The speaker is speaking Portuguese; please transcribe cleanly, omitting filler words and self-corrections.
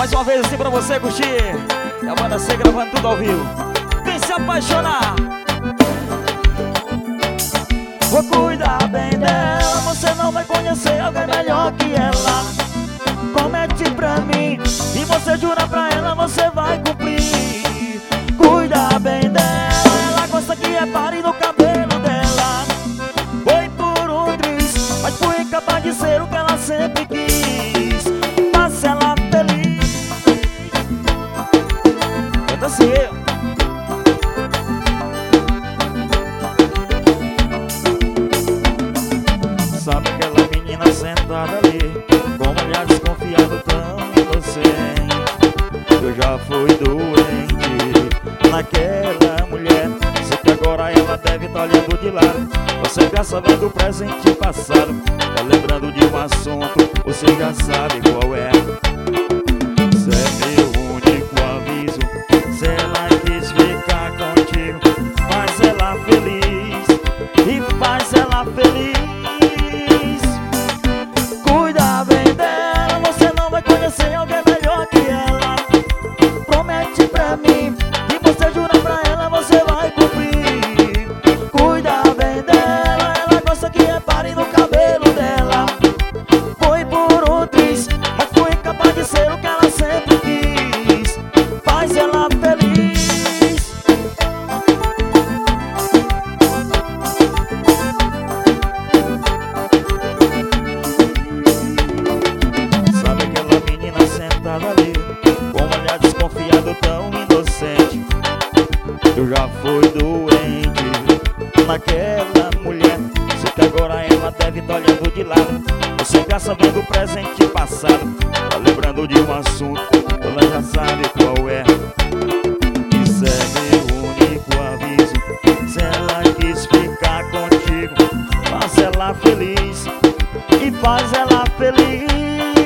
Mais uma vez assim pra você curtir. E a banda C gravando tudo ao vivo. Quem se apaixonar, vou cuidar bem dela. Você não vai conhecer alguém melhor que ela. Promete pra mim e você jura pra ela, você vai cumprir. Cuida bem dela, ela gosta que repare no cabelo dela. Foi por um triz, mas fui capaz de ser o que ela sempre quis. Faça ela feliz. Canta assim. Sabe aquela menina sentada ali, com um olhar desconfiado tão inocente. Eu já fui doente naquela mulher. Sei que agora ela deve estar olhando de lado. Você já sabendo o presente e passado, tá lembrando de um assunto, você já sabe qual é. Cê é meu único aviso, se ela quis ficar contigo, faz ela feliz e faz ela feliz. Cuida bem dela, você não vai conhecer alguém melhor que ela. Promete pra mim e você jura pra ela, você vai cumprir. Cuida bem dela, ela gosta que repare no cabelo dela. Foi por um triz, mas fui capaz de ser o que ela sempre quis. Faz ela feliz. Sabe aquela menina sentada ali, com um olhar desconfiado tão inocente. Eu já fui doente naquela mulher. Sei que agora ela deve estar olhando de lado. Você já sabendo o presente e passado, tá lembrando de um assunto, ela já sabe qual é. Isso é meu único aviso, se ela quis ficar contigo, faz ela feliz e faz ela feliz.